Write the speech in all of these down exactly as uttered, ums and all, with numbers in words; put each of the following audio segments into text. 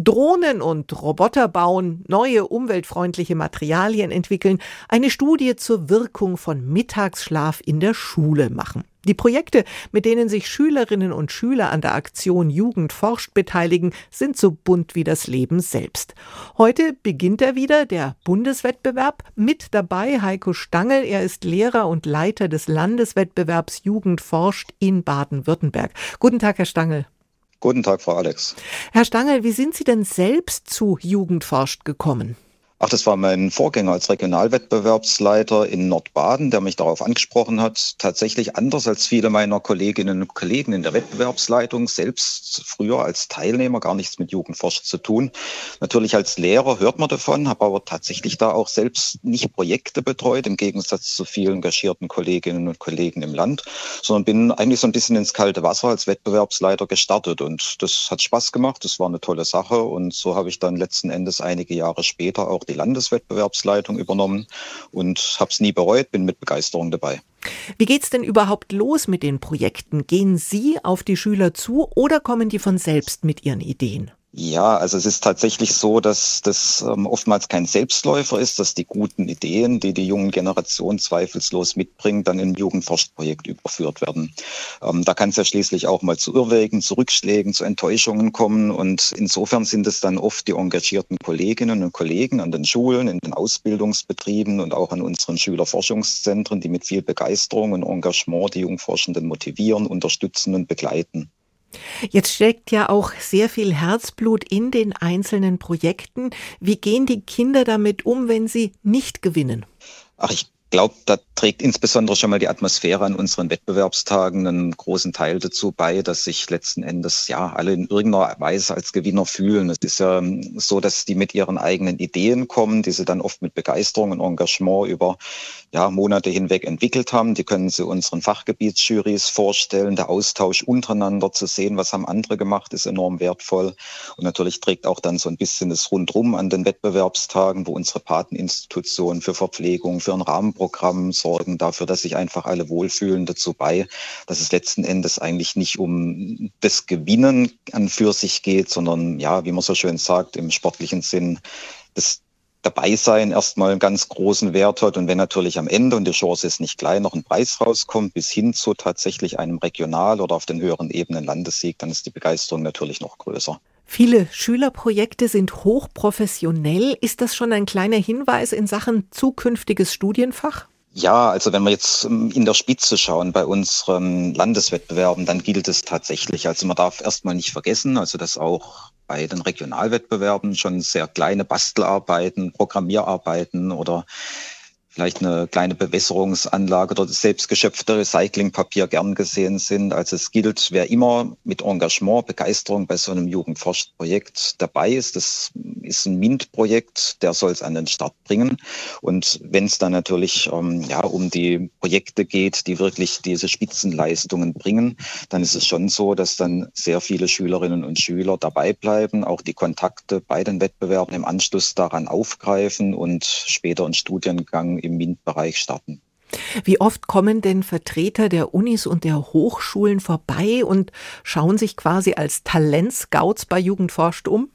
Drohnen und Roboter bauen, neue umweltfreundliche Materialien entwickeln, eine Studie zur Wirkung von Mittagsschlaf in der Schule machen. Die Projekte, mit denen sich Schülerinnen und Schüler an der Aktion Jugend forscht beteiligen, sind so bunt wie das Leben selbst. Heute beginnt er wieder, der Bundeswettbewerb. Mit dabei Heiko Stangl, er ist Lehrer und Leiter des Landeswettbewerbs Jugend forscht in Baden-Württemberg. Guten Tag, Herr Stangl. Guten Tag, Frau Alex. Herr Stangl, wie sind Sie denn selbst zu Jugend forscht gekommen? Ach, das war mein Vorgänger als Regionalwettbewerbsleiter in Nordbaden, der mich darauf angesprochen hat. Tatsächlich anders als viele meiner Kolleginnen und Kollegen in der Wettbewerbsleitung, selbst früher als Teilnehmer gar nichts mit Jugendforsch zu tun. Natürlich als Lehrer hört man davon, habe aber tatsächlich da auch selbst nicht Projekte betreut, im Gegensatz zu vielen engagierten Kolleginnen und Kollegen im Land, sondern bin eigentlich so ein bisschen ins kalte Wasser als Wettbewerbsleiter gestartet. Und das hat Spaß gemacht, das war eine tolle Sache. Und so habe ich dann letzten Endes einige Jahre später auch die Landeswettbewerbsleitung übernommen und habe es nie bereut, bin mit Begeisterung dabei. Wie geht's denn überhaupt los mit den Projekten? Gehen Sie auf die Schüler zu oder kommen die von selbst mit ihren Ideen? Ja, also es ist tatsächlich so, dass das ähm, oftmals kein Selbstläufer ist, dass die guten Ideen, die die jungen Generationen zweifelslos mitbringen, dann in ein Jugendforschprojekt überführt werden. Ähm, da kann es ja schließlich auch mal zu Irrwegen, zu Rückschlägen, zu Enttäuschungen kommen. Und insofern sind es dann oft die engagierten Kolleginnen und Kollegen an den Schulen, in den Ausbildungsbetrieben und auch an unseren Schülerforschungszentren, die mit viel Begeisterung und Engagement die Jungforschenden motivieren, unterstützen und begleiten. Jetzt steckt ja auch sehr viel Herzblut in den einzelnen Projekten. Wie gehen die Kinder damit um, wenn sie nicht gewinnen? Ach, ich glaube, da trägt insbesondere schon mal die Atmosphäre an unseren Wettbewerbstagen einen großen Teil dazu bei, dass sich letzten Endes ja alle in irgendeiner Weise als Gewinner fühlen. Es ist ja so, dass die mit ihren eigenen Ideen kommen, die sie dann oft mit Begeisterung und Engagement über ja, Monate hinweg entwickelt haben. Die können sie unseren Fachgebietsjurys vorstellen. Der Austausch untereinander zu sehen, was haben andere gemacht, ist enorm wertvoll. Und natürlich trägt auch dann so ein bisschen das Rundrum an den Wettbewerbstagen, wo unsere Pateninstitutionen für Verpflegung, für ein Rahmenprogramm sorgen dafür, dass sich einfach alle wohlfühlen, dazu bei, dass es letzten Endes eigentlich nicht um das Gewinnen an für sich geht, sondern ja, wie man so schön sagt, im sportlichen Sinn, das Dabeisein erstmal einen ganz großen Wert hat. Und wenn natürlich am Ende, und die Chance ist nicht klein, noch ein Preis rauskommt, bis hin zu tatsächlich einem Regional- oder auf den höheren Ebenen Landessieg, dann ist die Begeisterung natürlich noch größer. Viele Schülerprojekte sind hochprofessionell. Ist das schon ein kleiner Hinweis in Sachen zukünftiges Studienfach? Ja, also wenn wir jetzt in der Spitze schauen bei unseren Landeswettbewerben, dann gilt es tatsächlich. Also man darf erstmal nicht vergessen, also dass auch bei den Regionalwettbewerben schon sehr kleine Bastelarbeiten, Programmierarbeiten oder vielleicht eine kleine Bewässerungsanlage oder das selbstgeschöpfte Recyclingpapier gern gesehen sind. Also es gilt, wer immer mit Engagement, Begeisterung bei so einem Jugendforschprojekt dabei ist, das ist ein MINT-Projekt, der soll es an den Start bringen. Und wenn es dann natürlich ähm, ja um die Projekte geht, die wirklich diese Spitzenleistungen bringen, dann ist es schon so, dass dann sehr viele Schülerinnen und Schüler dabei bleiben, auch die Kontakte bei den Wettbewerben im Anschluss daran aufgreifen und später einen Studiengang im MINT-Bereich starten. Wie oft kommen denn Vertreter der Unis und der Hochschulen vorbei und schauen sich quasi als Talentscouts bei Jugend forscht um?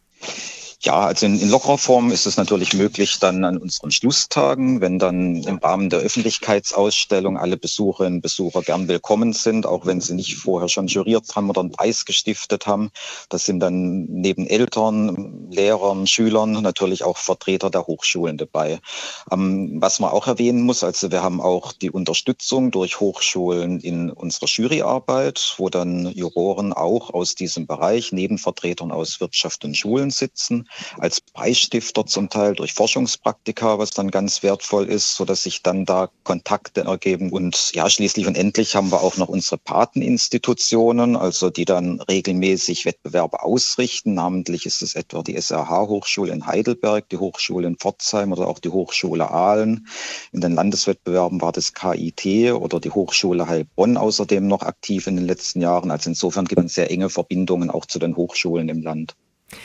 Ja, also in, in lockerer Form ist es natürlich möglich, dann an unseren Schlusstagen, wenn dann im Rahmen der Öffentlichkeitsausstellung alle Besucherinnen und Besucher gern willkommen sind, auch wenn sie nicht vorher schon juriert haben oder einen Preis gestiftet haben. Das sind dann neben Eltern, Lehrern, Schülern natürlich auch Vertreter der Hochschulen dabei. Ähm, was man auch erwähnen muss, also wir haben auch die Unterstützung durch Hochschulen in unserer Juryarbeit, wo dann Juroren auch aus diesem Bereich neben Vertretern aus Wirtschaft und Schulen sitzen, als Preisstifter zum Teil durch Forschungspraktika, was dann ganz wertvoll ist, so dass sich dann da Kontakte ergeben. Und ja, schließlich und endlich haben wir auch noch unsere Pateninstitutionen, also die dann regelmäßig Wettbewerbe ausrichten. Namentlich ist es etwa die S R H-Hochschule in Heidelberg, die Hochschule in Pforzheim oder auch die Hochschule Aalen. In den Landeswettbewerben war das K I T oder die Hochschule Heilbronn außerdem noch aktiv in den letzten Jahren. Also insofern gibt es sehr enge Verbindungen auch zu den Hochschulen im Land.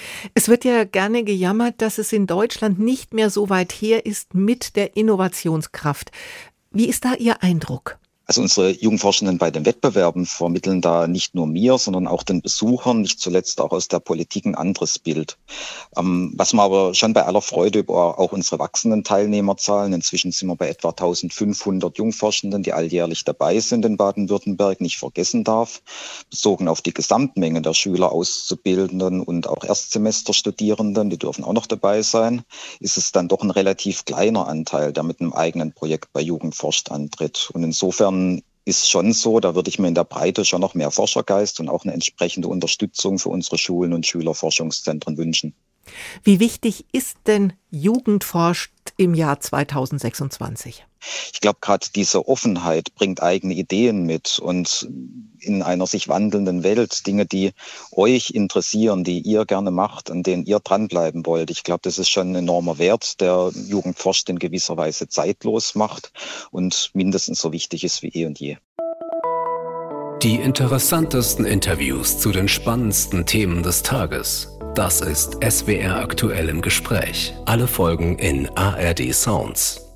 Es wird ja gerne gejammert, dass es in Deutschland nicht mehr so weit her ist mit der Innovationskraft. Wie ist da Ihr Eindruck? Also unsere Jugendforschenden bei den Wettbewerben vermitteln da nicht nur mir, sondern auch den Besuchern, nicht zuletzt auch aus der Politik, ein anderes Bild. Ähm, was man aber schon bei aller Freude über auch unsere wachsenden Teilnehmerzahlen, inzwischen sind wir bei etwa eintausendfünfhundert Jungforschenden, die alljährlich dabei sind in Baden-Württemberg, nicht vergessen darf. Bezogen auf die Gesamtmenge der Schüler, Auszubildenden und auch Erstsemesterstudierenden, die dürfen auch noch dabei sein, ist es dann doch ein relativ kleiner Anteil, der mit einem eigenen Projekt bei Jugendforscht antritt. Und insofern ist schon so, da würde ich mir in der Breite schon noch mehr Forschergeist und auch eine entsprechende Unterstützung für unsere Schulen und Schülerforschungszentren wünschen. Wie wichtig ist denn Jugendforscht im Jahr zweitausendsechsundzwanzig? Ich glaube, gerade diese Offenheit bringt eigene Ideen mit und in einer sich wandelnden Welt Dinge, die euch interessieren, die ihr gerne macht, an denen ihr dranbleiben wollt. Ich glaube, das ist schon ein enormer Wert, der Jugendforscht in gewisser Weise zeitlos macht und mindestens so wichtig ist wie eh und je. Die interessantesten Interviews zu den spannendsten Themen des Tages. Das ist S W R aktuell im Gespräch. Alle Folgen in A R D Sounds.